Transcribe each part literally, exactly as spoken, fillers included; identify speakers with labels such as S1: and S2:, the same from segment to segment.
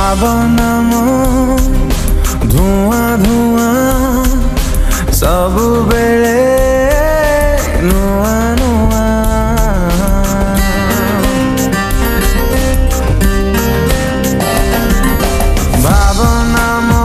S1: भावना मो धुआं धुआं सब बेले नुआ नुआ भावना मो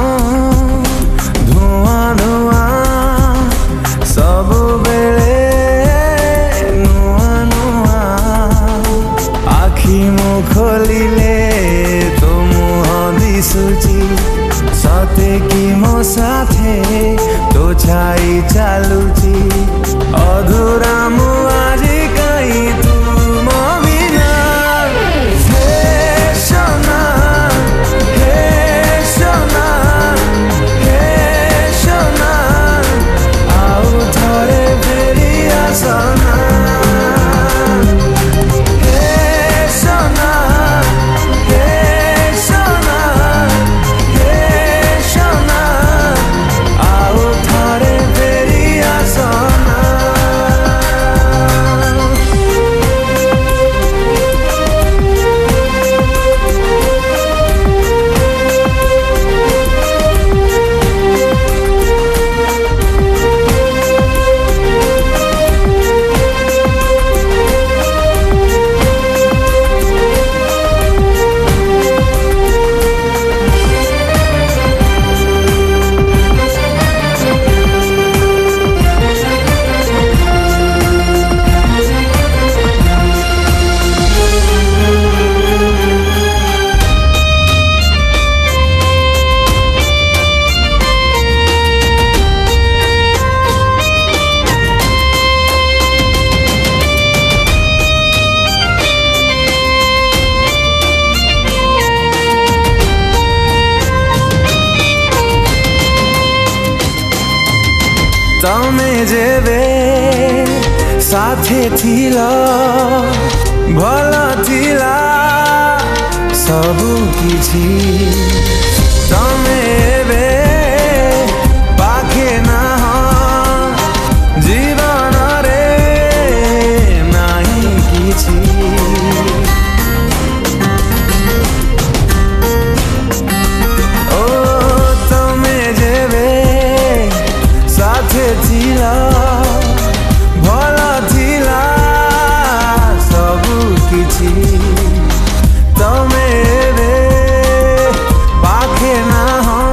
S1: धुआं धुआं सब बेले नुआ नुआ आखि मु खोलिले तो मुह दिसुची सते कि मो साथे तो छाई चालुची अधूरा मु आजी कहीं तुम बिना हे सोना हे सोना हे सोना आउ थोड़े फेरी आसना हे सोना हे सोना हे सोना आउ थोड़े फेरी आसना। तमे जेबे साथे थिला भला थिला सबु किछि तमे एबे पाखे ना जीवन रे नाही किछि भला थिला सबु किछि तमे एबे पाखे ना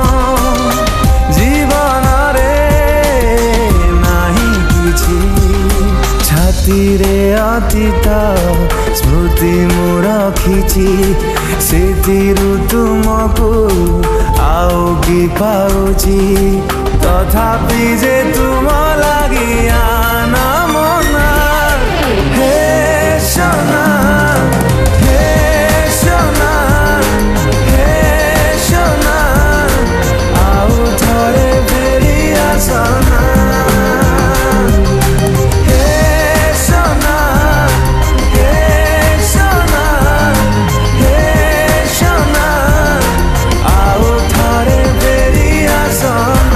S1: जीवन रे नाही किछि छाती रे अतीत स्मृति मु रखिछि सेतिरु तुमको आउ कि पाउछि तथापि जे तुम लागि आना मना हे सोना हे सोना हे सोना आउ थोड़े फेरी आसना हे सोना हे सोना हे सोना आउ थोड़े फेरी आसना।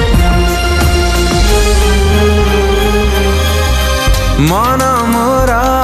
S1: मन मोरा